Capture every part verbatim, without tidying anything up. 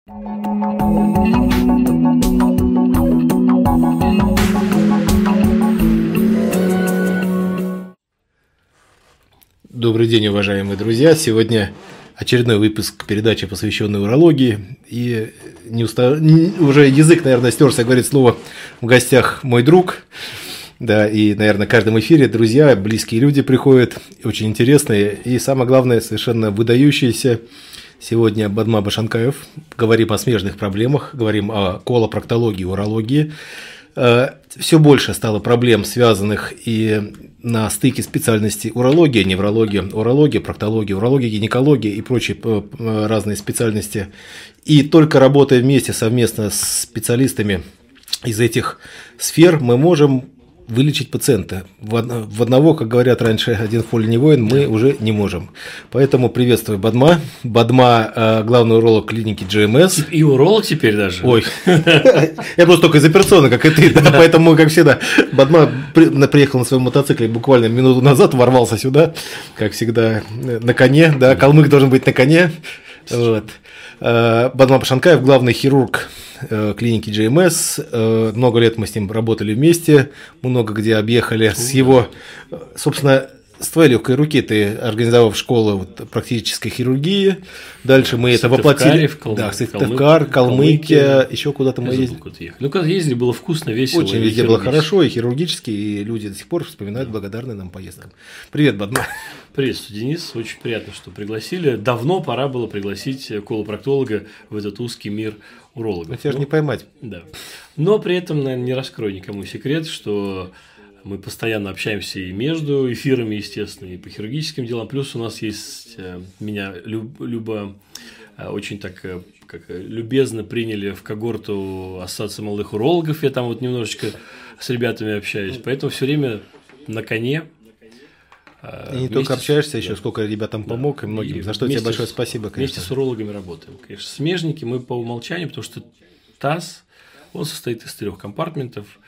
Добрый день, уважаемые друзья. Сегодня очередной выпуск передачи, посвященной урологии. И не уста... уже язык, наверное, стерся, говорит слово в гостях мой друг. Да, и, наверное, в каждом эфире друзья, близкие люди приходят, очень интересные. И самое главное, совершенно выдающиеся. Сегодня Бадма Башанкаев. Говорим о смежных проблемах, говорим о колопроктологии, урологии. Все больше стало проблем, связанных и на стыке специальностей урология, неврология, урология, проктология, урология, гинекология и прочие разные специальности. И только работая вместе, совместно с специалистами из этих сфер, мы можем вылечить пациента. В одного, как говорят раньше, один в поле не воин, мы уже не можем. Поэтому приветствую Бадма. Бадма – главный уролог клиники джи эм эс. И уролог теперь даже. Ой, я просто только из операционной, как и ты, поэтому, как всегда, Бадма приехал на своем мотоцикле буквально минуту назад, ворвался сюда, как всегда, на коне, да, калмык должен быть на коне. Вот. Бадма Башанкаев, главный хирург клиники джи эм эс. Много лет мы с ним работали вместе, много где объехали с его, собственно, с твоей легкой руки ты организовал школу вот, практической хирургии. Дальше мы это воплотили. Кал... Да, Сыктывкар, Калмыкия, еще куда-то мы ездили. Ну, когда ездили, было вкусно, весело. Очень везде было хорошо, и хирургически, и люди до сих пор вспоминают благодарные нам поездкам. Привет, Бадма. Приветствую, Денис. Очень приятно, что пригласили. Давно пора было пригласить колопроктолога в этот узкий мир урологов. Но тебя же не поймать. Да. Но при этом, наверное, не раскрою никому секрет, что мы постоянно общаемся и между эфирами, естественно, и по хирургическим делам. Плюс у нас есть меня Люба очень так как, любезно приняли в когорту Ассоциации молодых урологов. Я там вот немножечко с ребятами общаюсь. Поэтому все время на коне. И не только общаешься, с... еще да. Сколько ребятам помог, да. И многим. И за что тебе большое спасибо, конечно. Вместе с урологами работаем. Конечно, смежники мы по умолчанию, потому что таз, он состоит из трех компартментов.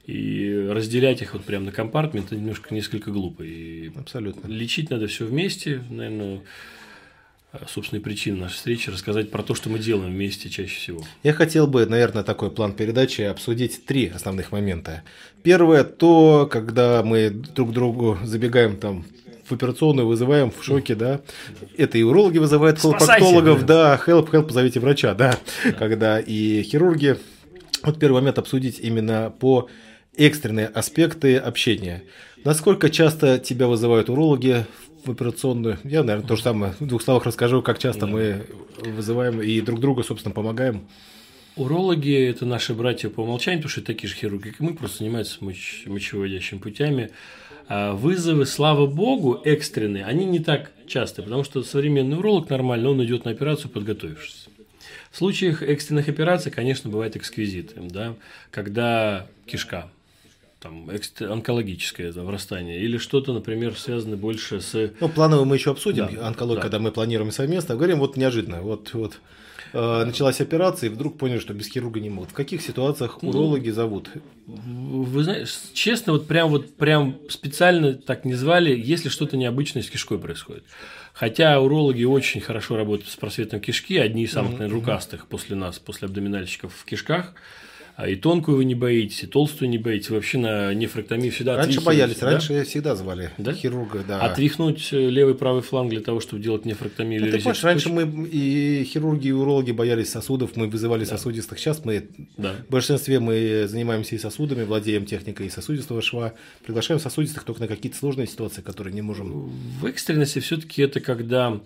И разделять их вот прямо на компартменты немножко несколько глупо. И абсолютно. Лечить надо все вместе. Наверное, собственной причины нашей встречи рассказать про то, что мы делаем вместе чаще всего. Я хотел бы, наверное, такой план передачи обсудить три основных момента. Первое, то, когда мы друг к другу забегаем там в операционную, вызываем в шоке, да, это и урологи вызывают колопроктологов, да, help, help, позовите врача, да, да. Когда и хирурги. Вот первый момент обсудить именно по экстренные аспекты общения. Насколько часто тебя вызывают урологи в операционную? Я, наверное, то же самое. В двух словах расскажу, как часто да. мы вызываем и друг другу, собственно, помогаем. Урологи – это наши братья по умолчанию, потому что это такие же хирурги, как и мы, просто занимаются моч- мочевыводящими путями. А вызовы, слава богу, экстренные, они не так часто, потому что современный уролог нормально, он идет на операцию, подготовившись. В случаях экстренных операций, конечно, бывает эксквизиты, да, когда кишка, там, онкологическое врастание или что-то, например, связано больше с… Ну, планово мы еще обсудим, да, онкологию, да. Когда мы планируем совместно, говорим, вот неожиданно, вот, вот э, началась операция, и вдруг поняли, что без хирурга не могут. В каких ситуациях урологи ну, зовут? Вы знаете, честно, вот прям, вот прям специально так не звали, если что-то необычное с кишкой происходит. Хотя урологи очень хорошо работают с просветом кишки, одни из самых, наверное, рукастых после нас, после абдоминальщиков в кишках. И тонкую вы не боитесь, и толстую не боитесь. Вообще на нефректомии всегда раньше боялись, да? Раньше всегда звали да? хирурга. Да. Отвихнуть левый правый фланг для того, чтобы делать нефректомию или резекцию. Раньше мы и хирурги, и урологи боялись сосудов, мы вызывали да. сосудистых. Сейчас мы да. в большинстве мы занимаемся и сосудами, владеем техникой и сосудистого шва. Приглашаем сосудистых только на какие-то сложные ситуации, которые не можем. В экстренности все-таки это когда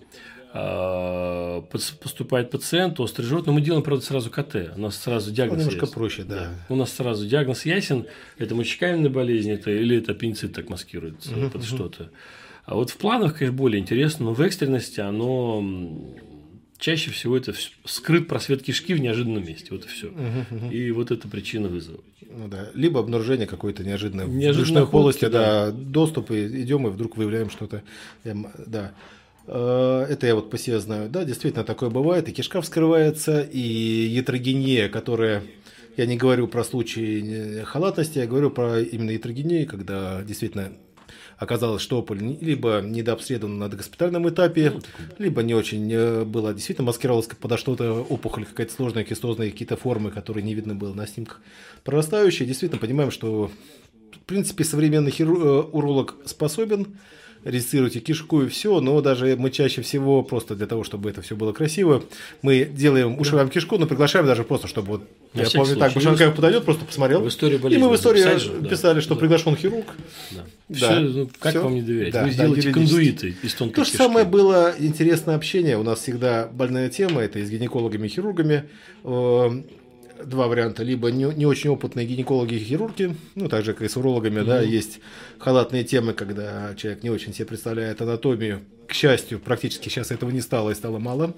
поступает пациент, острый живот, но мы делаем, правда, сразу ка тэ, у нас сразу диагноз немножко ясен. проще, да. да. У нас сразу диагноз ясен, это мочекаменная болезнь, это, или это аппендицит так маскируется uh-huh, под uh-huh. что-то. А вот в планах, конечно, более интересно, но в экстренности оно чаще всего это скрыт просвет кишки в неожиданном месте, вот и все. Uh-huh, uh-huh. И вот это причина вызова. Ну, да. Либо обнаружение какой-то неожиданной в брюшной полости, да, доступ, и идем и вдруг выявляем что-то, да. Это я вот по себе знаю. Да, действительно, такое бывает. И кишка вскрывается, и ятрогения, которая... Я не говорю про случаи халатности, я говорю про именно ятрогению, когда действительно оказалось, что опухоль либо недообследована на госпитальном этапе, Ну, либо не очень была действительно маскировалась подо что-то опухоль, какая-то сложная кистозная, какие-то формы, которые не видно было на снимках. Прорастающие, действительно понимаем, что в принципе современный хирург, уролог способен резицировать и кишку, и все, но даже мы чаще всего просто для того, чтобы это все было красиво, мы делаем, ушиваем кишку, но приглашаем даже просто, чтобы вот, На я всякий помню, так, случай. Башенкаев подойдет, просто посмотрел. В истории И болезни мы в истории записать же, да. писали, что Да. приглашен хирург. Да. Да. Всё, ну, как Всё. вам не доверять? Да, Вы да, сделаете юридически. кондуиты из тонкой То же кишки. самое было интересное общение. У нас всегда больная тема, это и с гинекологами и хирургами. Э, Два варианта. Либо не, не очень опытные гинекологи и хирурги, ну, так же, как и с урологами, mm-hmm. да, есть халатные темы, когда человек не очень себе представляет анатомию. К счастью, практически сейчас этого не стало и стало мало.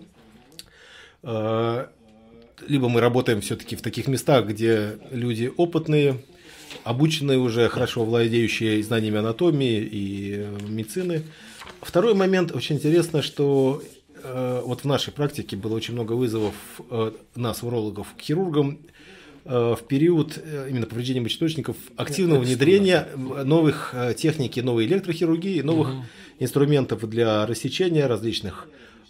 Э, Либо мы работаем все-таки в таких местах, где люди опытные, обученные уже, хорошо владеющие знаниями анатомии и медицины. Второй момент, очень интересно, что э, вот в нашей практике было очень много вызовов э, нас, урологов, к хирургам э, в период э, именно повреждения мочеточников, активного внедрения новых э, техники, новой электрохирургии, новых угу. инструментов для рассечения различных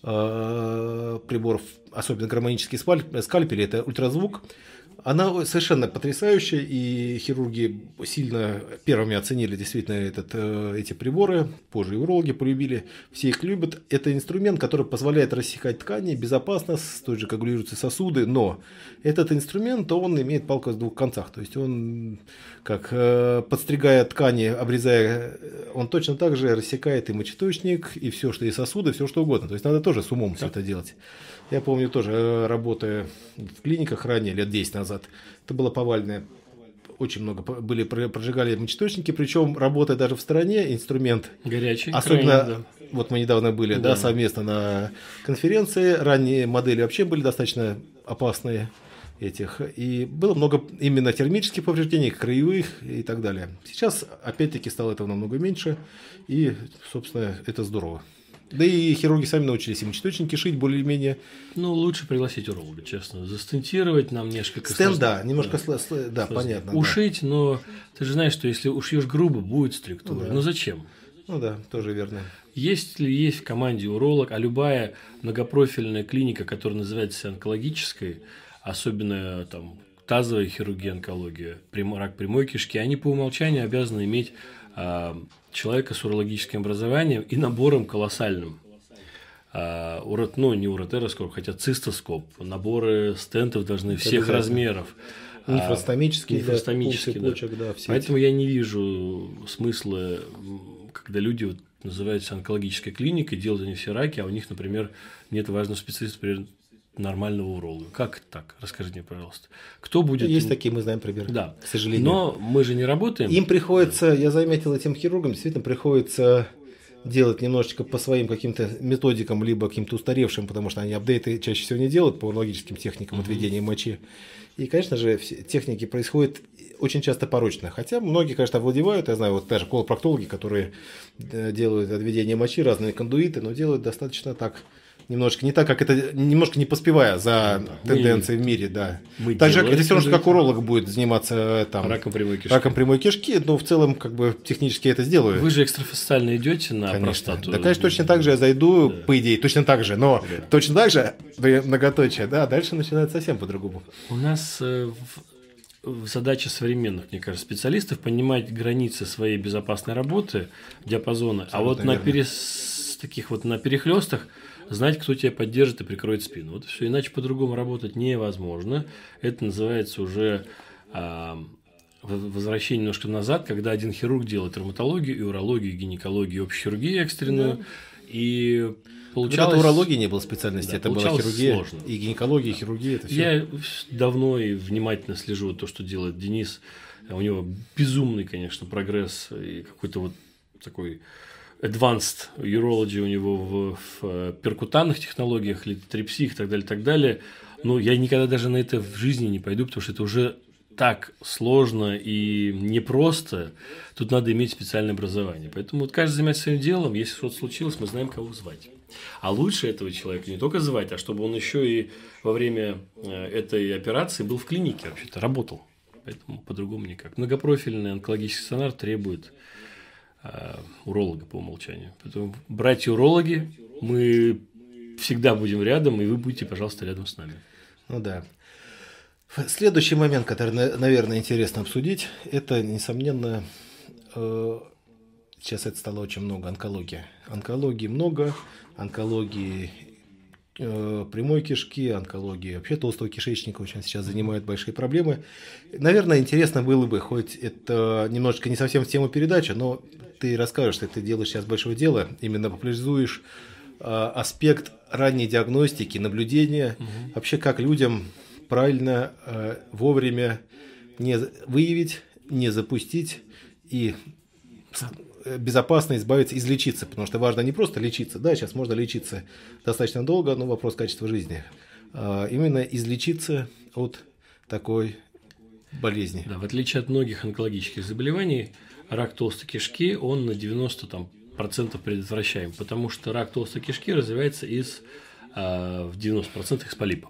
э, приборов, особенно гармонические скальпели, это ультразвук. Она совершенно потрясающая, и хирурги сильно первыми оценили действительно этот, эти приборы, позже и урологи полюбили, все их любят. Это инструмент, который позволяет рассекать ткани безопасно, столь же коагулируются сосуды, но этот инструмент, он имеет палку с двух концах, то есть он, как подстригая ткани, обрезая, он точно так же рассекает и мочеточник, и все, что и сосуды, все что угодно, то есть надо тоже с умом все это делать. Я помню тоже, работая в клиниках ранее, лет десять назад, это было повальное, очень много были, прожигали мочеточники, причем работая даже в стороне, инструмент горячий, особенно, крайне, да. Вот мы недавно были, да. Да, совместно на конференции, ранние модели вообще были достаточно опасные этих, и было много именно термических повреждений, краевых и так далее. Сейчас, опять-таки, стало этого намного меньше, и, собственно, это здорово. Да и хирурги сами научились и мочеточники шить более-менее. Ну, лучше пригласить уролога, честно. Застентировать нам несколько Стенд, да, немножко, да, сл- да понятно. Ушить, да. Но ты же знаешь, что если ушьешь грубо, будет структура. Ну, да. Ну зачем? Ну да, тоже верно. Есть ли есть в команде уролог, а любая многопрофильная клиника, которая называется онкологической, особенно там тазовая хирургия, онкология, рак прямой кишки, они по умолчанию обязаны иметь а, человека с урологическим образованием и набором колоссальным. А, урот, ну, не уротероскоп, хотя цистоскоп. Наборы стентов должны всех размеров. Нефростомические, нефростомические, да, почек, да, все поэтому эти. Я не вижу смысла, когда люди вот называются онкологической клиникой, делают они все раки, а у них, например, нет важного специалиста, например, нормального уролога. Как это так? Расскажите мне, пожалуйста. Кто будет... Есть такие, мы знаем примеры, да. К сожалению. Но мы же не работаем. Им приходится, я заметил, этим хирургам действительно приходится делать немножечко по своим каким-то методикам, либо каким-то устаревшим, потому что они апдейты чаще всего не делают по урологическим техникам uh-huh. отведения мочи. И, конечно же, все техники происходят очень часто порочно. Хотя многие, конечно, овладевают. Я знаю, вот даже колопроктологи, которые делают отведение мочи, разные кондуиты, но делают достаточно так, немножко не так, как это, немножко не поспевая за да, тенденцией мы, в мире, да. Мы так же, это все равно, что как уролог будет заниматься там, раком прямой кишки. Раком прямой кишки, но в целом, как бы, технически это сделаю. Вы же экстрафасциально идете на конечно. простату. Да, конечно, точно так же я зайду, да. по идее, точно так же, но да. точно так же, многоточие, да, дальше начинается совсем по-другому. У нас э, в, задача современных, мне кажется, специалистов понимать границы своей безопасной работы, диапазона, абсолютно а вот на, перес, таких вот на перехлестах знать, кто тебя поддержит и прикроет спину. Вот все, иначе по-другому работать невозможно. Это называется уже а, возвращение немножко назад, когда один хирург делает травматологию, и урологию, и гинекологию, и общую хирургию экстренную. Да. И получалось... Когда-то урологии не было специальности, да, это была хирургия, сложно. И гинекология, и хирургия. Это все. Я давно и внимательно слежу то, что делает Денис. У него безумный, конечно, прогресс и какой-то вот такой... advanced urology у него в, в перкутанных технологиях, литотрипсиях и так далее, так далее. Но я никогда даже на это в жизни не пойду, потому что это уже так сложно и непросто. Тут надо иметь специальное образование. Поэтому вот каждый занимается своим делом. Если что-то случилось, мы знаем, кого звать. А лучше этого человека не только звать, а чтобы он еще и во время этой операции был в клинике, вообще-то работал. Поэтому по-другому никак. Многопрофильный онкологический стационар требует а, уролога по умолчанию. Поэтому, братья-урологи, мы всегда будем рядом, и вы будете, пожалуйста, рядом с нами. Ну да. Следующий момент, который, наверное, интересно обсудить, это, несомненно, сейчас это стало очень много, онкология. Онкологии много, онкологии прямой кишки, онкологии вообще толстого кишечника очень сейчас занимают большие проблемы. Наверное, интересно было бы, хоть это немножечко не совсем в тему передачи, но ты расскажешь, что ты делаешь сейчас большое дело, именно популяризуешь аспект ранней диагностики, наблюдения, угу. вообще как людям правильно, вовремя не выявить, не запустить и безопасно избавиться, излечиться, потому что важно не просто лечиться, да, сейчас можно лечиться достаточно долго, но вопрос качества жизни, а именно излечиться от такой болезни. Да, в отличие от многих онкологических заболеваний, рак толстой кишки, он на девяносто процентов предотвращаем, потому что рак толстой кишки развивается из, в девяноста процентах из полипа.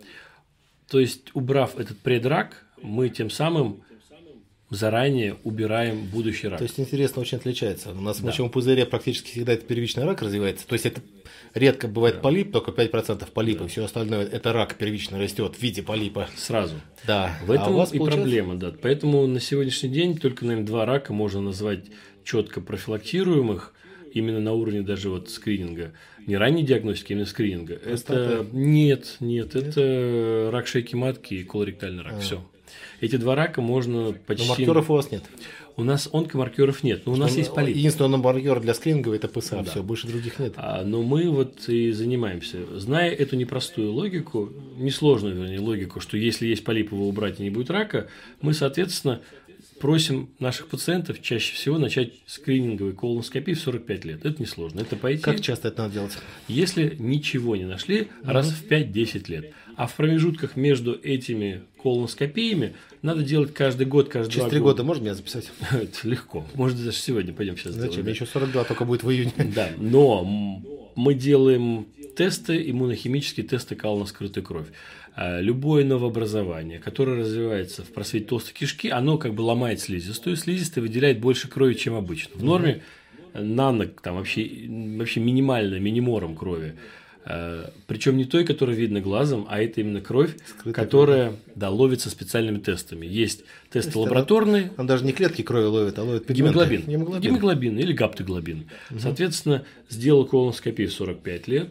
То есть, убрав этот предрак, мы тем самым заранее убираем будущий рак. То есть, интересно, очень отличается. У нас в да. мочевом пузыре практически всегда это первичный рак развивается. То есть, это редко бывает да. полип, только пять процентов полипа. Да. Все остальное, это рак первично растет в виде полипа. Сразу. Да. В этом а у вас и получается... проблема. Да. Поэтому на сегодняшний день только, наверное, два рака можно назвать четко профилактируемых, именно на уровне даже вот скрининга. Не ранней диагностики, а именно скрининга. Это... Нет, нет, нет, это рак шейки матки и колоректальный рак. А. Все. Эти два рака можно почти... Но маркеров у вас нет? У нас онкомаркеров нет, но у нас он, есть полип. Единственный маркер для скрининга – это ПСА, да. Все, больше других нет. А, но мы вот и занимаемся. Зная эту непростую логику, несложную, вернее, логику, что если есть полип, его убрать и не будет рака, мы, соответственно, просим наших пациентов чаще всего начать скрининговую колоноскопию в сорок пять лет. Это несложно. Это пойти. Как часто это надо делать? Если ничего не нашли, угу. раз в пять-десять лет. А в промежутках между этими колоноскопиями надо делать каждый год, каждый Через три года можно меня записать? Это легко. Может, даже сегодня пойдем сейчас сделаем. Зачем? Мне еще сорок два, только будет в июне. Да, но мы делаем тесты, иммунохимические тесты кала на скрытую кровь. Любое новообразование, которое развивается в просвете толстой кишки, оно как бы ломает слизистую. Слизистая выделяет больше крови, чем обычно. В норме нано, там вообще, вообще минимально, минимором крови. Причем не той, которая видно глазом, а это именно кровь, скрытая которая да, ловится специальными тестами. Есть тесты То есть лабораторные. Он, он даже не клетки крови ловит, а ловит пигменты. Гемоглобин. Гемоглобин. Гемоглобин или гаптоглобин. Угу. Соответственно, сделал колоноскопию в сорок пять лет.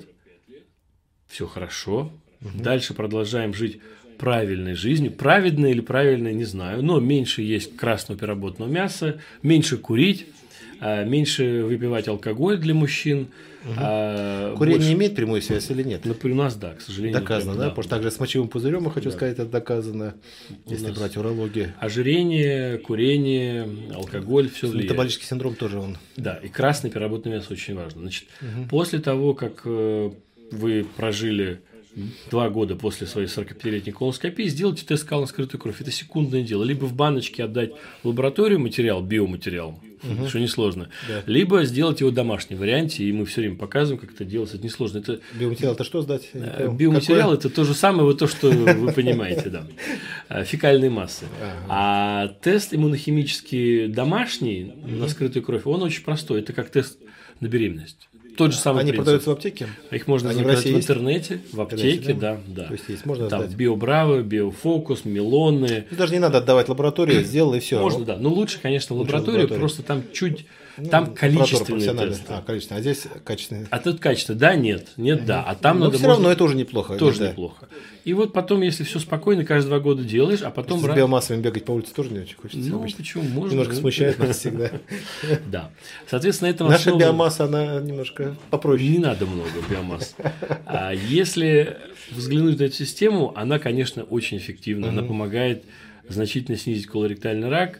Все хорошо. Угу. Дальше продолжаем жить правильной жизнью. Праведной или правильной, не знаю. Но меньше есть красного переработанного мяса, меньше курить. Меньше выпивать алкоголь для мужчин. Угу. А, Курение больше... имеет прямую связь или нет? Ну, у нас, да, к сожалению. Доказано, прям, да? да? Потому что также с мочевым пузырем, я хочу да. сказать, это доказано, у если нас... брать урологию. Ожирение, курение, алкоголь, все влияет. Метаболический синдром тоже он. Да, и красный переработанный мясо очень важно. Значит, угу. после того, как вы прожили два года после своей сорокапятилетней колоноскопии, сделайте тест кала на скрытую кровь. Это секундное дело. Либо в баночке отдать в лабораторию материал, биоматериал, угу. что несложно. Да. Либо сделать его в домашнем варианте, и мы все время показываем, как это делается. Это несложно. Это... Биоматериал – это что сдать? Биоматериал – это то же самое, вот то, что вы понимаете, да. Фекальные массы. А тест иммунохимический домашний на скрытую кровь, он очень простой. Это как тест на беременность. Тот же самый Они принцип. продаются в аптеке? Их можно Они заказать в, в интернете, в аптеке, да, да. То есть есть, можно там сдать. Биобраво, Биофокус, Мелоны. Даже не надо отдавать лабораторию, сделал и все. Можно, да. Но лучше, конечно, в лабораторию, просто там чуть, там количественные тесты. А, количественные, а здесь качественные. А тут качество, да, нет, нет, да. А там Но надо. все равно это уже неплохо. Тоже неплохо. И вот потом, если все спокойно, каждые два года делаешь, а потом... С биомассами бегать по улице тоже не очень хочется. Ну, почему? Можно. Немножко смущает нас всегда. Да. Соответственно, это... Наша биомасса, она немножко попроще. Не надо много биомасс. А если взглянуть на эту систему, она, конечно, очень эффективна. Она помогает значительно снизить колоректальный рак.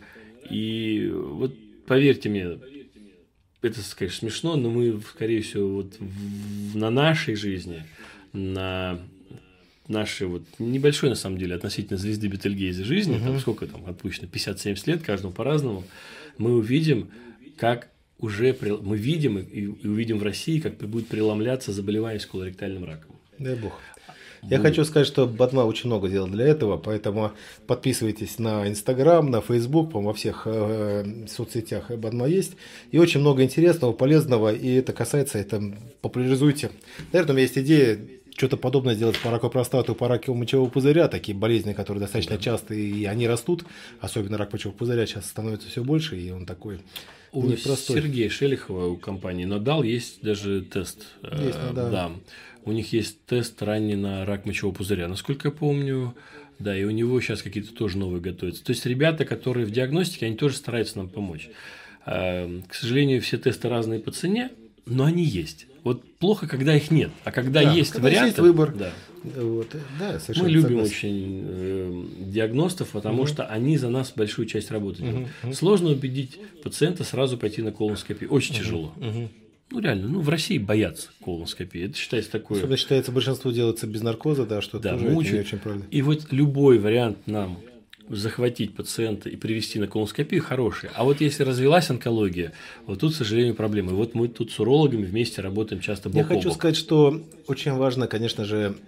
И вот поверьте мне, это, конечно, смешно, но мы, скорее всего, вот на нашей жизни, на... нашей вот небольшой, на самом деле, относительно звезды Бетельгейзе жизни, uh-huh. там сколько там отпущено, пятьдесят-семьдесят лет, каждому по-разному, мы увидим, как уже, мы видим и, и увидим в России, как будет преломляться заболеваемость колоректальным раком. Дай бог. Я хочу сказать, что Бадма очень много делал для этого, поэтому подписывайтесь на Инстаграм, на Фейсбук, по-моему, во всех э, соцсетях Бадма есть. И очень много интересного, полезного, и это касается, это популяризуйте. Наверное, у меня есть идея что-то подобное сделать по раку простаты, по раку мочевого пузыря, такие болезни, которые достаточно частые, и они растут, особенно рак мочевого пузыря сейчас становится все больше, и он такой у непростой. Сергея Шелихова у компании Надал есть даже тест. Есть, да. да. У них есть тест ранний на рак мочевого пузыря, насколько я помню. Да, и у него сейчас какие-то тоже новые готовятся. То есть ребята, которые в диагностике, они тоже стараются нам помочь. К сожалению, все тесты разные по цене, но они есть. Вот плохо, когда их нет, а когда да, есть когда варианты, есть выбор. Да. Вот, да, мы любим согласен. очень э, диагностов, потому угу. что они за нас большую часть работы угу. делают. Угу. Сложно убедить пациента сразу пойти на колоноскопию. Очень угу. тяжело. Угу. Ну, реально, ну, в России боятся колоноскопии. Это считается такое... Особенно считается, большинство делается без наркоза, да, что да, тоже не очень, очень правильно. И вот любой вариант нам захватить пациента и привести на колоноскопию хороший. А вот если развилась онкология, вот тут, к сожалению, проблемы. И вот мы тут с урологами вместе работаем часто бок о бок. Я хочу сказать, что очень важно, конечно же,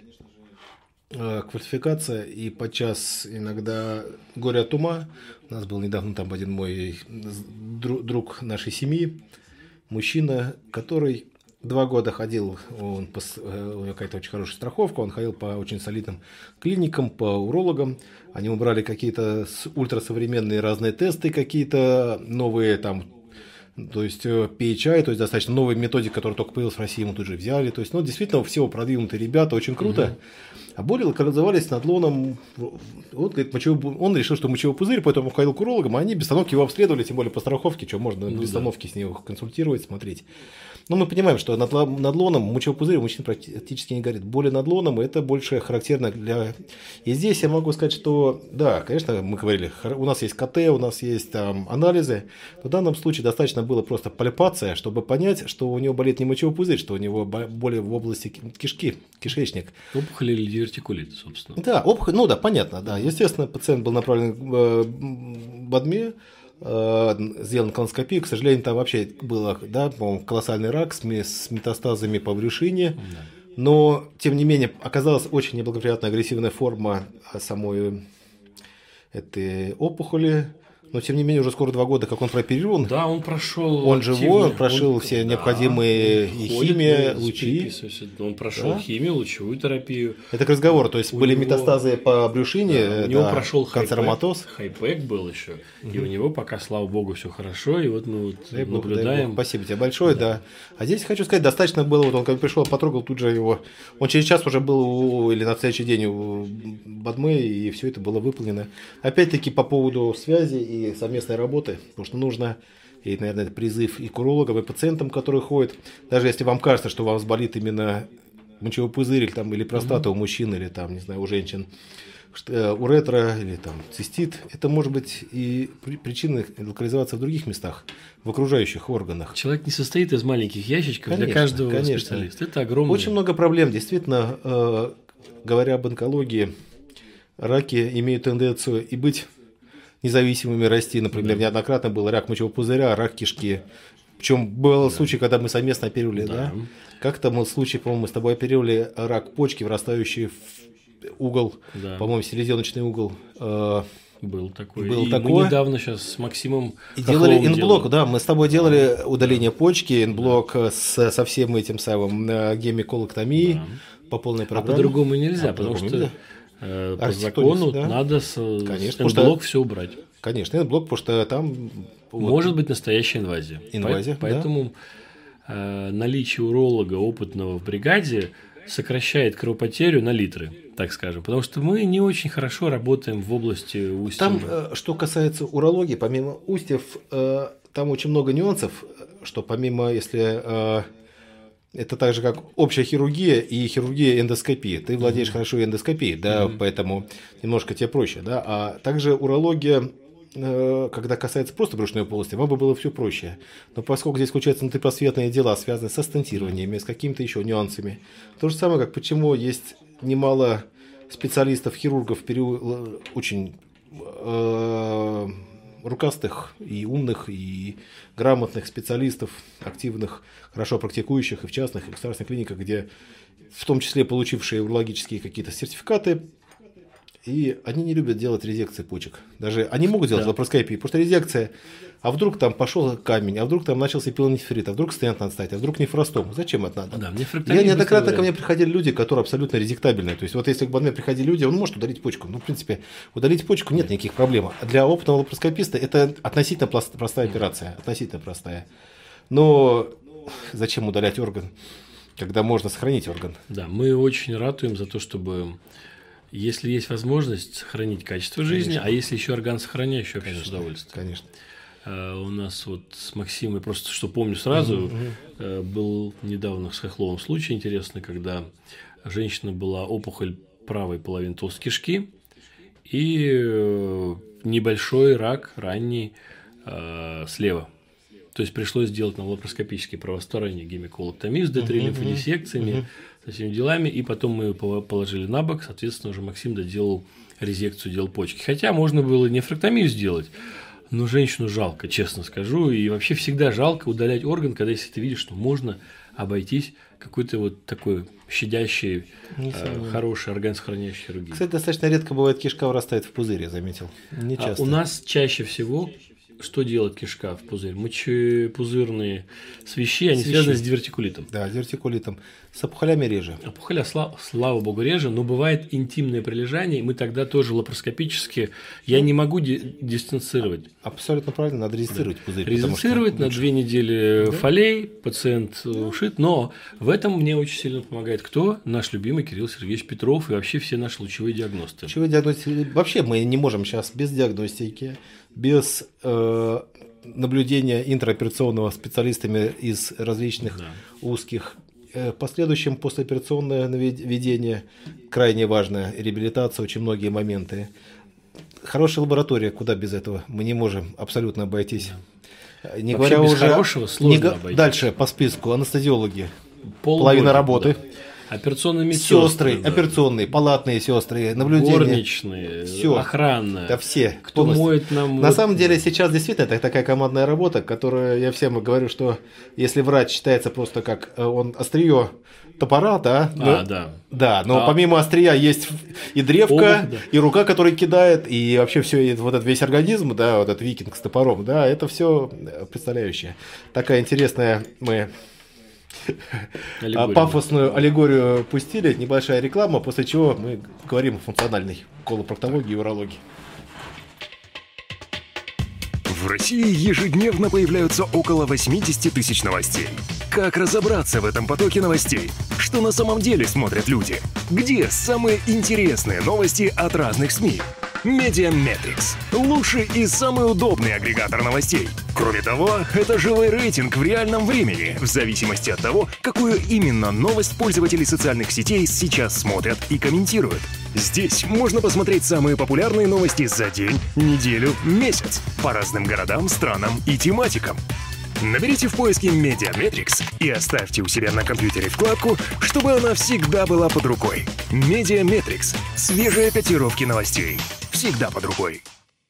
квалификация и подчас иногда горе от ума. У нас был недавно там один мой друг нашей семьи, мужчина, который два года ходил, он, у него какая-то очень хорошая страховка, он ходил по очень солидным клиникам, по урологам, они убрали какие-то ультрасовременные разные тесты, какие-то новые там, то есть пи эйч ай, то есть достаточно новые методики, которые только появились в России, мы тут же взяли, то есть, ну, действительно, всего продвинутые ребята, очень круто. Угу. А боли локализовались с надлоном. Вот, говорит, мочевой, он решил, что мочевой пузырь, поэтому ходил к урологам, а они без остановки его обследовали, тем более по страховке, что можно ну, без остановки да. с ним консультировать, смотреть. Но мы понимаем, что над надлоном мочевой пузырь у мужчин практически не горит. Боли надлоном это больше характерно для... И здесь я могу сказать, что да, конечно, мы говорили, у нас есть ка тэ, у нас есть там анализы. Но в данном случае достаточно было просто пальпация, чтобы понять, что у него болит не мочевой пузырь, что у него боли в области кишки, кишечник. Опухоль или дивертикулит, собственно. Да, опухоль, ну да, понятно, да. Естественно, пациент был направлен к Бадме, сделан колоноскопию, к сожалению, там вообще было, да, по-моему, колоссальный рак с метастазами по брюшине, да. Но, тем не менее, оказалась очень неблагоприятная агрессивная форма самой этой опухоли. Но, тем не менее, уже скоро два года, как он прооперирован. Да, он прошел. Он живой, он прошел он, все да, необходимые и химия, лучи. Он прошел да. химию, лучевую терапию. Это к разговору. То есть, у были него... метастазы по брюшине, да, у него да, прошел канцероматоз. Хайпек был еще. Угу. И у него пока, слава богу, все хорошо. И вот мы вот дай наблюдаем. Бог, спасибо тебе большое, да. да. А здесь хочу сказать, достаточно было, вот он когда пришел, потрогал тут же его. Он через час уже был у, или на следующий день у Бадме, и все это было выполнено. Опять-таки по поводу связи и и совместной работы, потому что нужно, и, наверное, это призыв и к урологам, и пациентам, которые ходят, даже если вам кажется, что у вас болит именно мочевой пузырь, или, там, или простата mm-hmm. у мужчин, или там, не знаю, у женщин, уретра, или там цистит, это может быть и причины локализоваться в других местах, в окружающих органах. Человек не состоит из маленьких ящичков конечно, для каждого конечно. специалиста. Это огромное. Очень много проблем. Действительно, э, говоря об онкологии, раки имеют тенденцию и быть независимыми расти. Например, да. неоднократно был рак мочевого пузыря, рак кишки. Причем был да. случай, когда мы совместно оперировали, да? да? Как-то был случай, по-моему, мы с тобой оперировали рак почки, врастающий в угол, да. по-моему, селезеночный угол. Был такой. Был и такой. Мы недавно сейчас с Максимом и делали инблок, да, мы с тобой делали удаление почки, инблок да. с, со всем этим самым гемиколоктомией да. по полной программе. А по-другому нельзя, а потому по-другому что... Нельзя. По закону да? надо с инблок все убрать. Конечно, инблок, потому что там... Может вот, быть настоящая инвазия. Инвазия, Поэтому да. э, наличие уролога опытного в бригаде сокращает кровопотерю на литры, так скажем. Потому что мы не очень хорошо работаем в области устья. Там, э, что касается урологии, помимо устьев, э, там очень много нюансов, что помимо, если... Э, это так же, как общая хирургия и хирургия эндоскопии. Ты владеешь mm-hmm. хорошо эндоскопией, да, mm-hmm. поэтому немножко тебе проще, да. А также урология, э, когда касается просто брюшной полости, вам бы было все проще. Но поскольку здесь включаются внутрипросветные дела, связанные со стентированиями, с какими-то еще нюансами, то же самое, как почему есть немало специалистов, хирургов, период, очень э, рукастых и умных, и грамотных специалистов, активных, хорошо практикующих и в частных, и в государственных клиниках, где в том числе получившие урологические какие-то сертификаты, и они не любят делать резекции почек. Даже они могут делать да. лапароскопию, потому что резекция, а вдруг там пошел камень, а вдруг там начался пилонефрит, а вдруг стенд надо ставить, а вдруг нефростом. Зачем это надо? Да, я неоднократно ко мне приходили люди, которые абсолютно резектабельные. То есть, вот если к мне приходили люди, он может удалить почку. Ну, в принципе, удалить почку нет никаких проблем. Для опытного лапароскописта это относительно простая операция. Относительно простая. Но зачем удалять орган, когда можно сохранить орган? Да, мы очень ратуем за то, чтобы... Если есть возможность сохранить качество жизни, конечно. А если еще орган сохраняющий, вообще конечно, с удовольствием. Конечно. Uh, у нас вот с Максимой, просто что помню сразу, uh-huh. uh, был недавно с Хохловым случай интересный, когда женщина была опухоль правой половины толстой кишки и uh, небольшой рак ранний uh, слева. То есть пришлось сделать на лапароскопической правосторонней гемиколоктомию с д-три-лимфодиссекциями, uh-huh. со всеми делами, и потом мы ее положили на бок, соответственно, уже Максим доделал резекцию, делал почки. Хотя можно было нефректомию сделать, но женщину жалко, честно скажу, и вообще всегда жалко удалять орган, когда если ты видишь, что можно обойтись какой-то вот такой щадящий, э, хороший орган, сохраняющий хирургию. Кстати, достаточно редко бывает кишка вырастает в пузырь, я заметил. Не часто. А у нас чаще всего... Что делает кишка в пузырь? Мочепузырные свищи, они свищи. Связаны с дивертикулитом. Да, с дивертикулитом. С опухолями реже. Опухоля, слава, слава богу, реже, но бывает интимное прилежание, и мы тогда тоже лапароскопически, я не могу ди- дистанцировать. Абсолютно правильно, надо резецировать да. пузырь. Резецировать на две недели да? фолей, пациент ушит, но в этом мне очень сильно помогает кто? Наш любимый Кирилл Сергеевич Петров и вообще все наши лучевые диагносты. Лучевые диагностики, вообще мы не можем сейчас без диагностики, без э, наблюдения интраоперационного специалистами из различных да. узких. Э, в последующем послеоперационное ведение крайне важно, реабилитация, очень многие моменты. Хорошая лаборатория, куда без этого, мы не можем абсолютно обойтись. Да. Не вообще говоря без уже хорошего сложно не, обойтись. Дальше по списку анестезиологи, Полгода, половина работы. Да. Операционные медсестры, сестры, да. операционные, палатные сестры, наблюдения. Горничные, все. Охранная. Да все. Кто полностью. Моет нам... На вот... самом деле сейчас действительно это такая командная работа, которую я всем говорю, что если врач считается просто как он острие топора, да? А, но, да. Да, но а... помимо острия есть и древко, Обух, да. и рука, которая кидает, и вообще все, вот этот весь организм, да, вот этот викинг с топором, да, это все представляющее. Такая интересная мы... Аллегорию. Пафосную аллегорию пустили, небольшая реклама, после чего мы говорим о функциональной колопроктологии и урологии. В России ежедневно появляются около восемьдесят тысяч новостей. Как разобраться в этом потоке новостей? Что на самом деле смотрят люди? Где самые интересные новости от разных СМИ? Медиаметрикс – лучший и самый удобный агрегатор новостей. Кроме того, это живой рейтинг в реальном времени, в зависимости от того, какую именно новость пользователи социальных сетей сейчас смотрят и комментируют. Здесь можно посмотреть самые популярные новости за день, неделю, месяц по разным городам, странам и тематикам. Наберите в поиске Медиаметрикс и оставьте у себя на компьютере вкладку, чтобы она всегда была под рукой. Медиаметрикс – свежие котировки новостей. Всегда под рукой.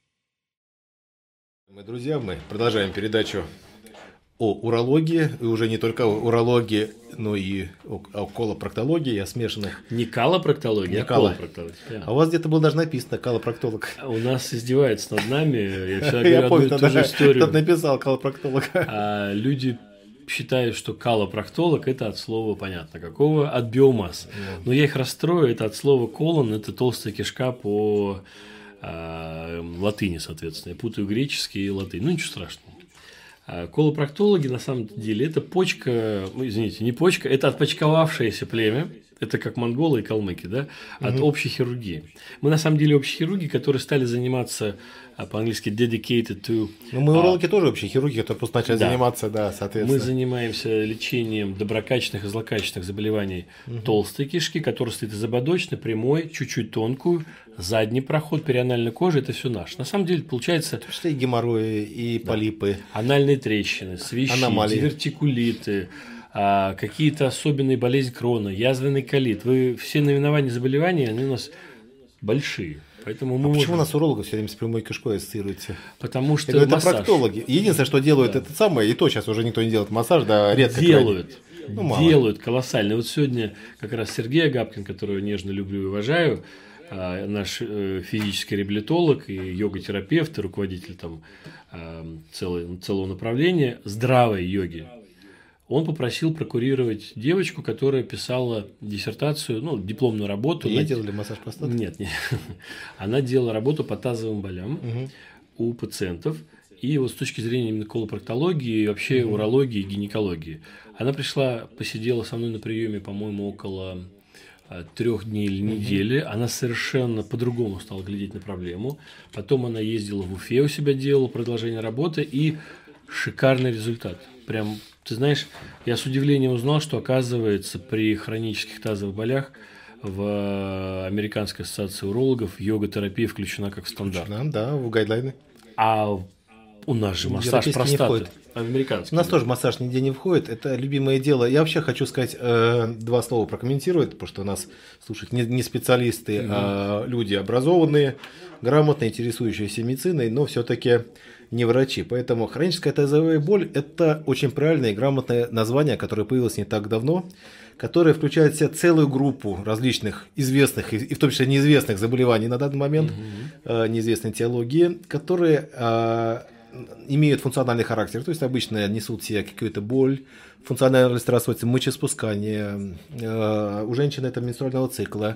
Мы, друзья, мы продолжаем передачу о урологии, и уже не только о урологии, но и о, о колопроктологии, о смешанных. Не калопроктология, а колопроктология. А у вас где-то было даже написано колопроктолог. У нас издеваются над нами, я всегда говорю одну и ту же историю. Кто-то написал колопроктолог. А люди считают, что колопроктолог – это от слова понятно какого, от биомасс. Yeah. Но я их расстрою, это от слова колон, это толстая кишка по а, латыни, соответственно. Я путаю греческий и латынь. Ну, ничего страшного. А колопроктологи, на самом деле, это почка, ну, извините, не почка, это отпочковавшееся племя. Это как монголы и калмыки, да, от угу. общей хирургии. Мы на самом деле общие хирурги, которые стали заниматься по-английски dedicated to. Ну, мы урологи а, тоже общие хирурги, которые просто начали да. заниматься, да, соответственно. Мы занимаемся лечением доброкачественных и злокачественных заболеваний угу. толстой кишки, которая стоит изободочной, прямой, чуть-чуть тонкую, задний проход, перианальной кожи, это все наше. На самом деле получается. Что и геморрои, и да. полипы, анальные трещины, свищи, аномалии. Дивертикулиты. А какие-то особенные болезни Крона, язвенный колит. Вы все наименования заболеваний, они у нас большие. Поэтому мы а можем... почему у нас урологов все время с прямой кишкой ассоциируется? Потому что это массаж. проктологи. Единственное, что делают, да. это самое, и то сейчас уже никто не делает массаж, да, редко. Делают. Ну, делают колоссально. Вот сегодня как раз Сергей Агапкин, которого я нежно люблю и уважаю, наш физический реабилитолог и йога-терапевт, и руководитель там целого, целого направления здравой йоги, он попросил прокурировать девочку, которая писала диссертацию, ну, дипломную работу. Ей делали массаж простаты? Нет, нет. Она делала работу по тазовым болям угу. у пациентов. И вот с точки зрения именно колопроктологии, вообще угу. урологии и гинекологии. Она пришла, посидела со мной на приеме, по-моему, около трех дней или недели. Угу. Она совершенно по-другому стала глядеть на проблему. Потом она ездила в Уфе у себя, делала продолжение работы, и шикарный результат. Прям, ты знаешь, я с удивлением узнал, что, оказывается, при хронических тазовых болях в Американской ассоциации урологов йога-терапия включена как в стандарт. Включена, да, в гайдлайны. А у нас же массаж простаты. Американский. У нас да. тоже массаж нигде не входит. Это любимое дело. Я вообще хочу сказать э, два слова прокомментировать, потому что у нас слушают не, не специалисты, mm-hmm. а люди образованные, грамотные, интересующиеся медициной, но все-таки не врачи. Поэтому хроническая тазовая боль – это очень правильное и грамотное название, которое появилось не так давно, которое включает в себя целую группу различных известных и в том числе неизвестных заболеваний на данный момент, mm-hmm. э, неизвестной теологии, которые э, имеют функциональный характер, то есть обычно несут в себе какую-то боль, функциональность расстройства мочеиспускания, э, у женщин это менструального цикла,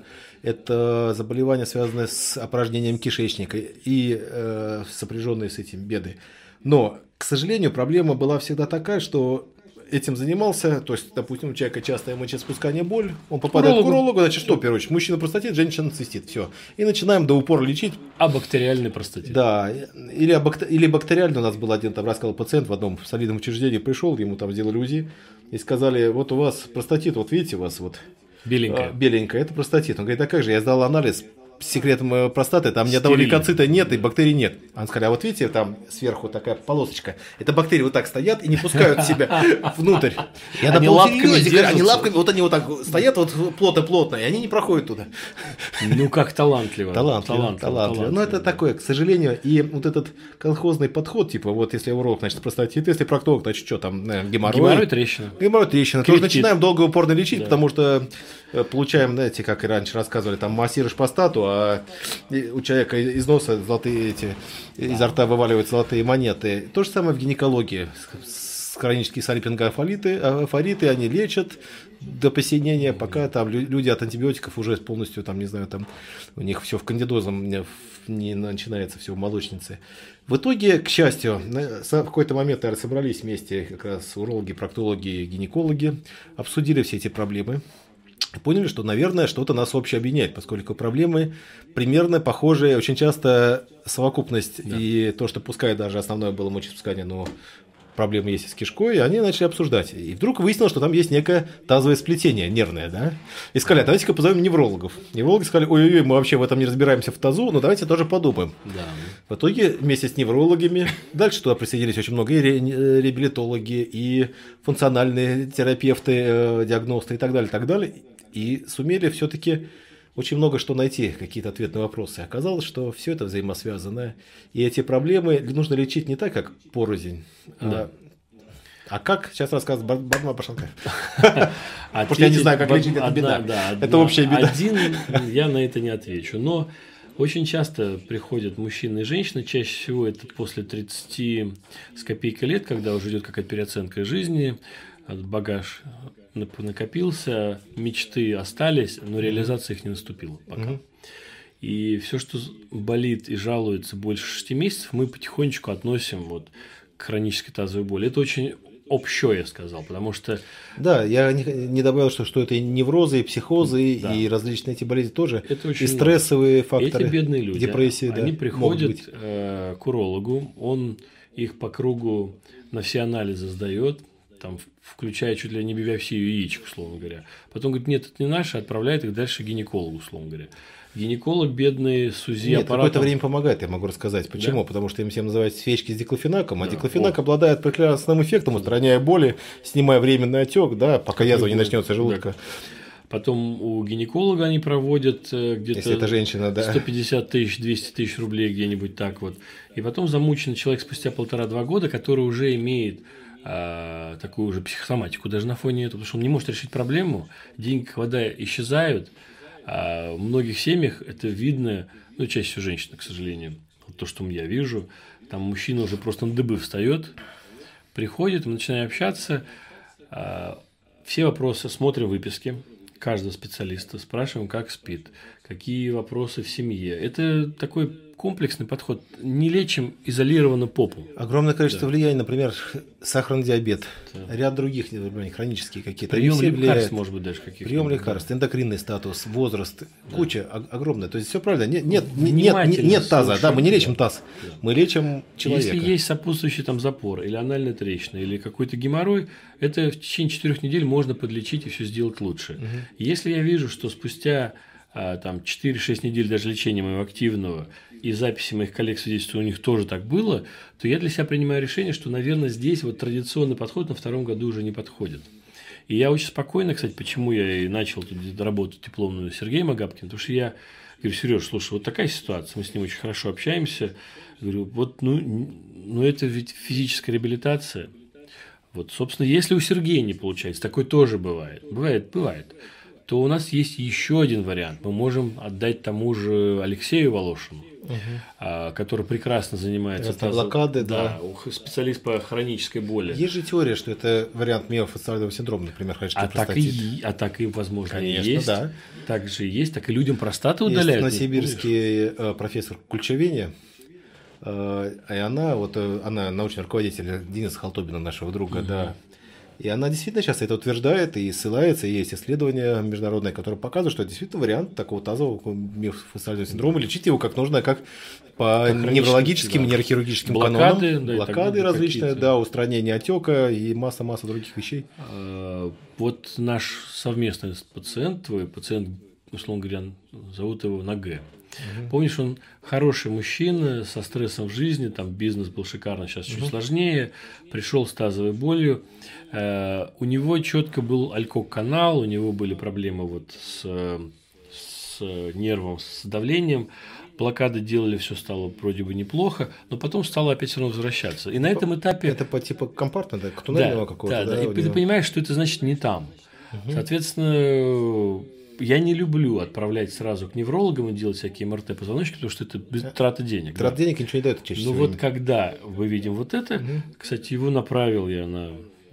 это заболевания, связанные с опорожнением кишечника и э, сопряженные с этим беды. Но, к сожалению, проблема была всегда такая, что этим занимался, то есть, допустим, у человека частое мочеиспускание, боль, он попадает к урологу, значит, что, в первую очередь, мужчина простатит, женщина цистит, все. И начинаем до упора лечить. А бактериальный простатит? Да, или, или бактериальный, у нас был один, там, рассказал пациент в одном солидном учреждении, пришел, ему там сделали УЗИ, и сказали, вот у вас простатит, вот видите, у вас вот беленькая, беленькая, это простатит. Он говорит, а как же, я сдал анализ, секретом простаты, там ни одного лейкоцита нет и бактерий нет. Он сказал, а вот видите, там сверху такая полосочка, это бактерии вот так стоят и не пускают себя внутрь. И они лапками держатся. Они лапками, вот они вот так стоят вот плотно-плотно, и они не проходят туда. Ну, как талантливо. Талантливо, талантливо. Но это такое, к сожалению, и вот этот колхозный подход, типа, вот если уролог, значит, простатит, если проктолог, значит, что там, геморрой. Геморрой, трещина. Геморрой, трещина. Тоже начинаем долго и упорно лечить, потому что получаем, знаете, как и раньше рассказывали, там массируешь простату, а у человека из носа золотые эти, изо рта вываливают золотые монеты. То же самое в гинекологии. Хронические салипингофориты, афориты, они лечат до посинения, пока там люди от антибиотиков уже полностью, там, не знаю, там у них все в кандидозом не начинается, все в молочнице. В итоге, к счастью, в какой-то момент, наверное, собрались вместе как раз урологи, проктологи, гинекологи, обсудили все эти проблемы. Поняли, что, наверное, что-то нас общее объединяет, поскольку проблемы примерно похожие, очень часто совокупность да. и то, что пускай даже основное было мочеиспускание, но проблемы есть и с кишкой, они начали обсуждать. И вдруг выяснилось, что там есть некое тазовое сплетение нервное, да? И сказали, давайте-ка позовем неврологов. Неврологи сказали, ой-ой-ой, мы вообще в этом не разбираемся в тазу, но давайте тоже подумаем. Да. В итоге вместе с неврологами, дальше туда присоединились очень много и реабилитологи, и функциональные терапевты, диагносты и так далее, и так далее. И сумели все-таки очень много что найти, какие-то ответы на вопросы. Оказалось, что все это взаимосвязано. И эти проблемы нужно лечить не так, как порознь, да. а, а как, сейчас рассказывает Бадма Башанкаев. Потому что я не знаю, как лечить, это беда. Это общая беда. Один я на это не отвечу. Но очень часто приходят мужчины и женщины, чаще всего это после тридцати с копейкой лет, когда уже идет какая-то переоценка жизни, багаж накопился, мечты остались, но реализация их не наступила пока. Mm-hmm. И все, что болит и жалуется больше шести месяцев, мы потихонечку относим вот к хронической тазовой боли. Это очень общее, я сказал, потому что... Да, я не, не добавил, что, что это и неврозы, и психозы, да. и различные эти болезни тоже, это очень и стрессовые много. Факторы, эти бедные люди, депрессии. Они да, приходят э, к урологу, он их по кругу на все анализы сдает, там, включая чуть ли не биопсию яичек, условно говоря. Потом говорит, нет, это не наше, отправляет их дальше к гинекологу, условно говоря. Гинеколог, бедный, с УЗИ-аппаратом... какое-то время помогает, я могу рассказать. Почему? Да? Потому что им всем называют свечки с диклофенаком, а да. диклофенак О. обладает прекрасным эффектом, устраняя боли, снимая временный отек, да, пока язва не начнется желудка. Потом у гинеколога они проводят э, где-то Если это женщина, да. сто пятьдесят тысяч, двести тысяч рублей где-нибудь так вот. И потом замученный человек спустя полтора-два года, который уже имеет э, такую же психосоматику даже на фоне этого, потому что он не может решить проблему, деньги как вода исчезают. А в многих семьях это видно, ну, чаще всего женщины, к сожалению. Вот то, что я вижу, там мужчина уже просто на дыбы встает, приходит, мы начинаем общаться, э, все вопросы смотрим выписки каждого специалиста, спрашиваем, как спит, какие вопросы в семье. Это такой комплексный подход. Не лечим изолированно попу. Огромное количество Да. влияний, например, сахарный диабет, Да. ряд других заболеваний, хронические какие-то. Прием Они все лекарств, влияют. может быть, даже каких-то. Прием лекарств, эндокринный статус, возраст, куча о- огромная. То есть все правильно. Нет, нет, нет, нет, Внимательно нет таза. Да, мы не слушаем, лечим да. таз, мы лечим человека. Если есть сопутствующий там запор, или анальная трещина, или какой-то геморрой, это в течение четырех недель можно подлечить и все сделать лучше. Угу. Если я вижу, что спустя а, там, четыре-шесть недель даже лечения моего активного и записи моих коллег свидетельствуют, у них тоже так было, то я для себя принимаю решение, что, наверное, здесь вот традиционный подход на втором году уже не подходит. И я очень спокойно, кстати, почему я и начал тут работу дипломную с Сергеем Агапкиным, потому что я говорю: Сереж, слушай, вот такая ситуация, мы с ним очень хорошо общаемся, говорю, вот, ну, ну это ведь физическая реабилитация. Вот, собственно, если у Сергея не получается, такое тоже бывает, бывает, бывает, то у нас есть еще один вариант. Мы можем отдать тому же Алексею Волошину, угу. который прекрасно занимается Это блокады, да. да, специалист по хронической боли. Есть же теория, что это вариант миофасциального синдрома, например, хронический А так, простатит. и, а так и, возможно, Конечно, есть. да. Так же и есть, так и людям простаты Есть удаляют. новосибирский э, профессор Кульчевини, э, и она, вот, э, она научный руководитель Дениса Халтобина, нашего друга, угу. да. И она действительно сейчас это утверждает и ссылается, и есть исследования международные, которые показывают, что это действительно вариант такого тазового миофасциального синдрома. Лечить его как нужно, как по как неврологическим, да. нейрохирургическим блокады, канонам. Да, блокады различные, да, устранение отека и масса-масса других вещей. А, вот наш совместный пациент, твой пациент, условно говоря, зовут его на Г. Угу. Помнишь, он хороший мужчина со стрессом в жизни, там бизнес был шикарный, сейчас угу. чуть сложнее, пришел с тазовой болью. Uh, у него четко был алькок-канал, у него были проблемы вот с, с нервом, с давлением. Блокады делали, все стало вроде бы неплохо, но потом стало опять все равно возвращаться. И на этом этапе... Это по типу компартмента, туннельного да, какого-то. Да, да, да. И ты понимаешь, что это значит не там. Угу. Соответственно, я не люблю отправлять сразу к неврологам и делать всякие эм эр тэ позвоночника, потому что это без траты денег. Трата да. денег ничего не дает чаще всего. Ну вот когда мы видим вот это, угу. кстати, его направил я на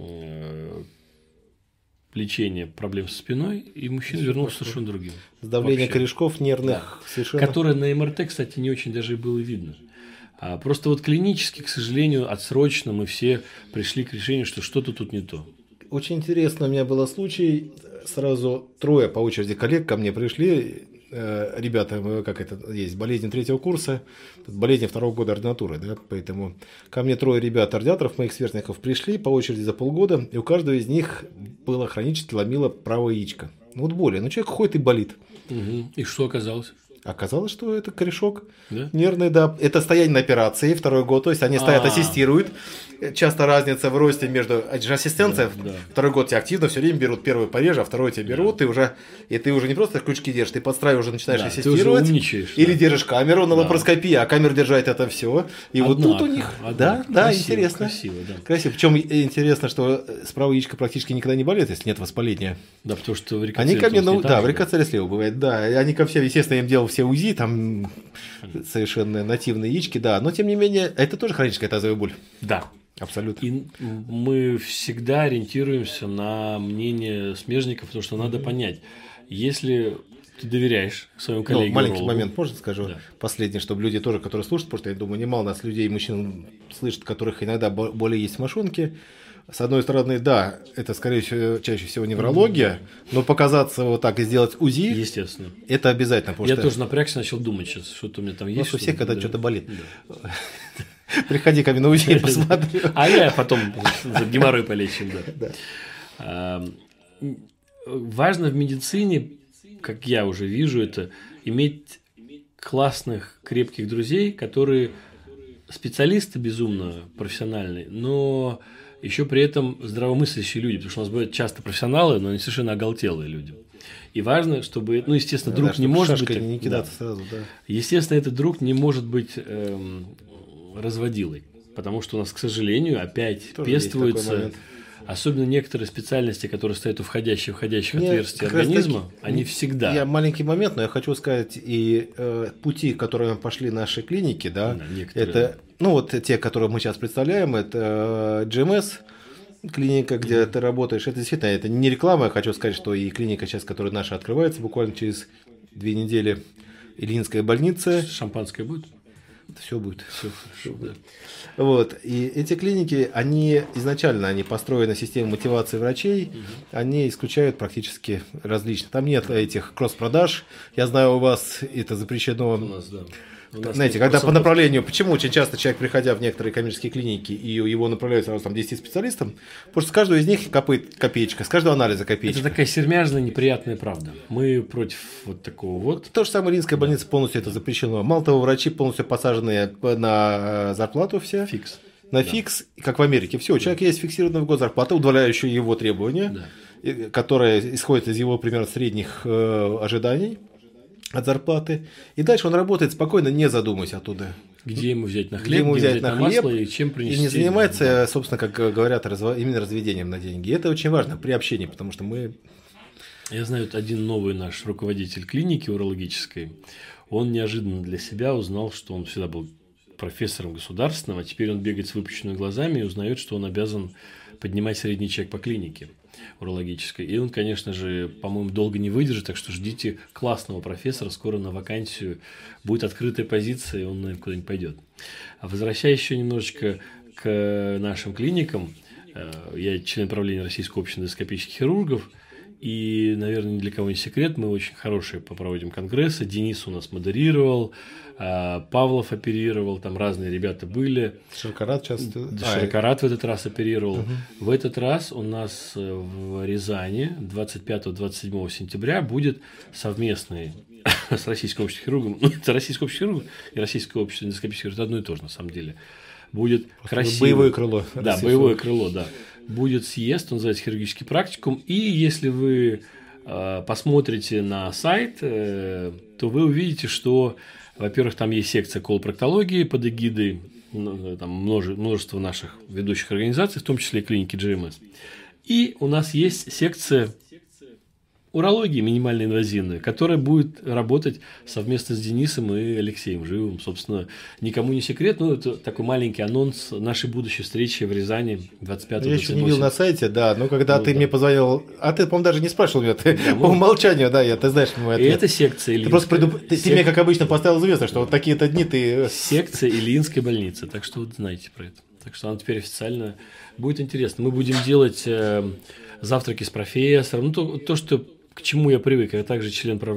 лечение проблем со спиной, и мужчина вернулся совершенно другим. Сдавление вообще. Корешков нервных да. совершенно. Которое на эм эр тэ, кстати, не очень даже было видно. А просто вот клинически, к сожалению, отсрочно мы все пришли к решению, что что-то тут не то. Очень интересно у меня был случай. Сразу трое по очереди коллег ко мне пришли. Ребята, как это есть, болезнь третьего курса, болезнь второго года ординатуры, да, поэтому ко мне трое ребят, ординаторов, моих сверстников, пришли по очереди за полгода, и у каждого из них было хронически ломило правое яичко. Ну вот боли, ну человек ходит и болит. Угу. И что оказалось? Оказалось, что это корешок да? нервный, да. Это стояние на операции, второй год, то есть они стоят, А-а-а. ассистируют. Часто разница в росте между... Это же ассистенция. Да, да. Второй год тебя активно все время берут. Первый пореже, а второй тебя берут. Да. И, уже, и ты уже не просто крючки держишь, ты подстраиваешь, уже начинаешь да, ассистировать. Ты уже умничаешь. Или да. держишь камеру на да. лапароскопии, а камера держать это все. И однако, вот тут у них... Однако. Да, да, красиво, интересно. Красиво, да. Красиво. Причем интересно, что справа яичко практически никогда не болит, если нет воспаления. Да, потому что варикоцель... Они ко мне, ну, да, варикоцель слева бывает, да. И они ко всем, естественно, я им делал все УЗИ, там совершенно нативные яички, да. Но, тем не менее, это тоже хроническая тазовая боль. Да. Абсолютно. И мы всегда ориентируемся на мнение смежников, потому что надо понять, если ты доверяешь своему коллеге. Ну, маленький момент, можно скажу? Да. Последнее, чтобы люди тоже, которые слушают, потому что я думаю, немало нас людей, мужчин слышат, которых иногда боли есть в мошонке. С одной стороны, да, это, скорее всего, чаще всего неврология, mm-hmm. но показаться вот так и сделать УЗИ, естественно, это обязательно. Я что... тоже напрягся, начал думать сейчас, что-то у меня там есть. У всех, когда да. что-то болит. Да. Приходи ко мне на УЗИ, посмотрю. А я потом за геморрой полечим. Важно в медицине, как я уже вижу это, иметь классных, крепких друзей, которые специалисты безумно профессиональные, но еще при этом здравомыслящие люди, потому что у нас бывают часто профессионалы, но они совершенно оголтелые люди. И важно, чтобы, ну, естественно, друг да, не может быть... не кидаться да. сразу, да. Естественно, этот друг не может быть эм, разводилой, потому что у нас, к сожалению, опять тоже пестуются, особенно некоторые специальности, которые стоят у входящих и входящих Мне отверстий организма, таки, они всегда... Я маленький момент, но я хочу сказать, и э, пути, которыми пошли наши клиники, да, да это, ну, вот те, которые мы сейчас представляем, это джи эм эс, клиника, где mm-hmm. ты работаешь, это действительно, это не реклама, я хочу сказать, что и клиника сейчас, которая наша открывается буквально через две недели, Ильинская больница. Шампанское будет? Все будет. Все хорошо, да. Вот. И эти клиники, они изначально они построены системой мотивации врачей, угу. они исключают практически различно. Там нет этих кросс-продаж. Я знаю, у вас это запрещено. У нас, да. Знаете, когда по направлению, почему очень часто человек, приходя в некоторые коммерческие клиники, и его направляют сразу там десять специалистам, потому что с каждого из них капает копеечка, с каждого анализа копеечка. Это такая сермяжная, неприятная правда. Мы против вот такого вот. То же самое Ильинская больница, полностью это запрещено. Мало того, врачи полностью посажены на зарплату все. Фикс. На да. фикс, как в Америке. Все, у человека есть фиксированная в год зарплата, удовлетворяющая его требования, да. которая исходит из его примерно средних э, ожиданий от зарплаты. И дальше он работает спокойно, не задумываясь оттуда. Где ему взять на хлеб, где ему взять, где на, на хлеб, масло и чем принести. И не занимается, да. собственно, как говорят, разво... именно разведением на деньги. И это очень важно при общении, потому что мы... Я знаю, один новый наш руководитель клиники урологической, он неожиданно для себя узнал, что он всегда был профессором государственным, а теперь он бегает с выпущенными глазами и узнает, что он обязан поднимать средний чек по клинике урологической. И он, конечно же, по-моему, долго не выдержит, так что ждите классного профессора, скоро на вакансию будет открытая позиция, и он, наверное, куда-нибудь пойдет. А возвращаясь еще немножечко к нашим клиникам, я член правления Российского общества эндоскопических хирургов, и, наверное, ни для кого не секрет, мы очень хорошие попроводим конгрессы. Денис у нас модерировал, Павлов оперировал, там разные ребята были. Широкорат часто. Широкорат в этот раз оперировал. Угу. В этот раз у нас в Рязани двадцать пятого - двадцать седьмого сентября будет совместный с Российским обществом хирургов. Ну, это Российское общество хирургов и Российское общество эндоскопических хирургов. Это одно и то же, на самом деле. Будет красиво. Боевое крыло. Да, боевое крыло, да. Будет съезд, он называется хирургический практикум. И если вы э, посмотрите на сайт, э, то вы увидите, что, во-первых, там есть секция колопроктологии под эгидой ну, там множе, множество наших ведущих организаций, в том числе и клиники джи эм эс. И у нас есть секция урологии минимально-инвазивная, которая будет работать совместно с Денисом и Алексеем Живым. Собственно, никому не секрет, но это такой маленький анонс нашей будущей встречи в Рязани двадцать пятого - двадцать седьмого. Я еще не видел на сайте, да, но когда ну, ты да. мне позвонил, а ты, по-моему, даже не спрашивал меня, ты да, по умолчанию, да, я, ты знаешь мой ответ. И это секция Ильинская. Ты просто предуп... ты, Сек... ты мне, как обычно, поставил известно, что вот такие-то дни ты... Секция Ильинской больницы, так что вот знаете про это. Так что она теперь официально будет интересно. Мы будем делать э, завтраки с профессором, ну, то, то, что... К чему я привык? Я также член, прав...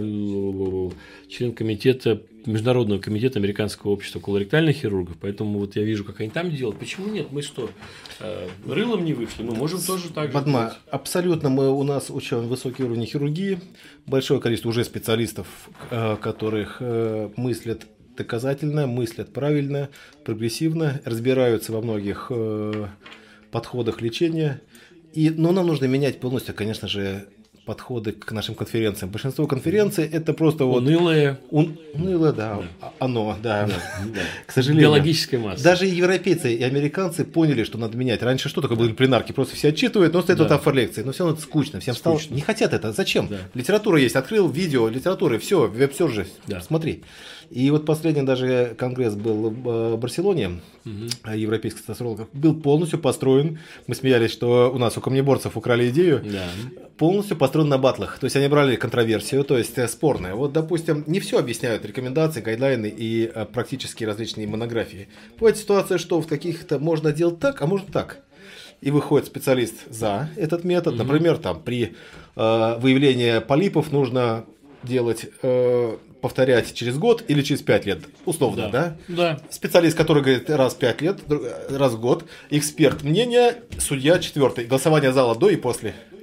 член комитета, Международного комитета Американского общества колоректальных хирургов, поэтому вот я вижу, как они там делают. Почему нет? Мы что, э, рылом не вышли? Мы можем тоже так же Бадма, делать. Абсолютно. Мы, у нас очень высокий уровень хирургии, большое количество уже специалистов, э, которых э, мыслят доказательно, мыслят правильно, прогрессивно, разбираются во многих э, подходах лечения. И, но нам нужно менять полностью, конечно же, подходы к нашим конференциям. Большинство конференций это просто вот... Унылые. Un... Унылое, да. да. Оно, да. да. К сожалению. Биологическая масса. Даже европейцы и американцы поняли, что надо менять. Раньше что такое были пленарки? Просто все отчитывают, но стоит да. вот автор лекции. Но все равно это скучно. Всем скучно. Стало... Не хотят это. Зачем? Да. Литература есть. Открыл видео, литература, все, веб-сержи. Да. Смотри. И вот последний даже конгресс был в Барселоне, угу. европейских астрологов, был полностью построен, мы смеялись, что у нас у камнеборцев украли идею, да. полностью построен на батлах. То есть они брали контроверсию, то есть спорное. Вот, допустим, не все объясняют рекомендации, гайдлайны и практически различные монографии. Бывает ситуация, что в каких-то можно делать так, а можно так. И выходит специалист за этот метод. Угу. Например, там, при э, выявлении полипов нужно делать... Э, повторять через год или через пять лет, условно, да? Да. да. Специалист, который говорит раз в пять лет, раз в год, эксперт мнения, судья четвертый, голосование зала до и после. Ну,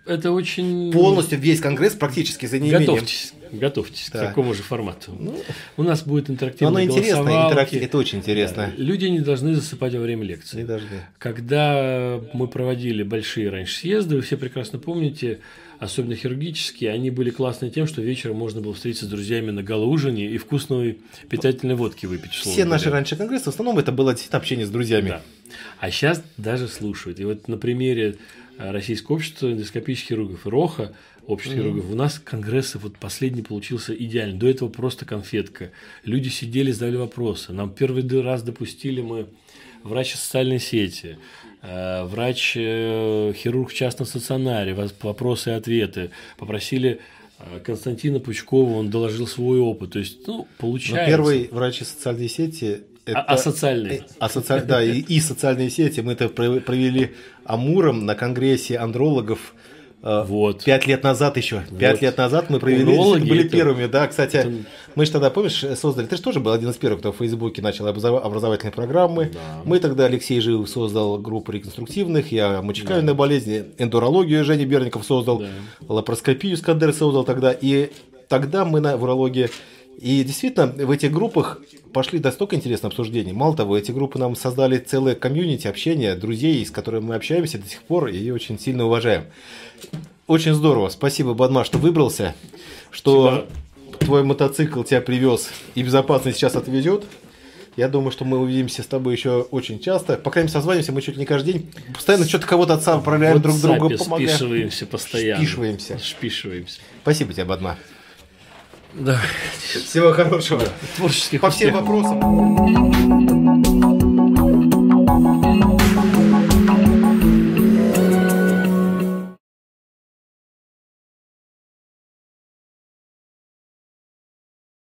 это очень... Полностью весь конгресс практически за неимением. Готовьтесь, готовьтесь да. к такому же формату. Ну, у нас будет интерактивное голосовалки. Оно интересно, интерактив... это очень интересно. Да. Люди не должны засыпать во время лекции. Не должны. Когда мы проводили большие раньше съезды, вы все прекрасно помните, особенно хирургические, они были классные тем, что вечером можно было встретиться с друзьями на галаужине и вкусной питательной водки выпить. Все наши говоря. раньше конгрессы, в основном это было действительно общение с друзьями. Да. А сейчас даже слушают. И вот на примере Российского общества эндоскопических хирургов и РОХа, общества mm-hmm. хирургов, у нас конгрессы, вот последний получился идеальный. До этого просто конфетка. Люди сидели, задали вопросы. Нам первый раз допустили мы врач социальной сети, врач-хирург в частном стационаре, вопросы и ответы. Попросили Константина Пучкова, он доложил свой опыт. То есть, ну, получается... Но первый врач из социальной сети... Это... А, а социальные. А соци... Да, и, и социальные сети. Мы это провели Амуром на конгрессе андрологов. Вот. Пять лет назад еще. Пять вот. лет назад мы провели, были это... первыми. Да, кстати, это... мы же тогда, помнишь, создали, ты же тоже был один из первых, кто в Фейсбуке начал образовательные программы. Да. Мы тогда, Алексей Живов создал группу реконструктивных, я мочекаменные да. болезни, эндурологию Женя Берников создал, да. лапароскопию Искандер создал тогда. И тогда мы на, в урологии... И действительно, в этих группах пошли достаточно интересные обсуждения. Мало того, эти группы нам создали целое комьюнити общения, друзей, с которыми мы общаемся до сих пор и очень сильно уважаем. Очень здорово. Спасибо, Бадма, что выбрался, что Спасибо. Твой мотоцикл тебя привез и безопасно сейчас отвезет. Я думаю, что мы увидимся с тобой еще очень часто. По крайней мере, созваниваемся мы чуть ли не каждый день. Постоянно что-то кого-то отправляем друг другу. Помогаем. Спишиваемся постоянно. Шпишиваемся. Шпишиваемся. Спасибо тебе, Бадма. Да. Всего хорошего. Творческих По всем вопросам.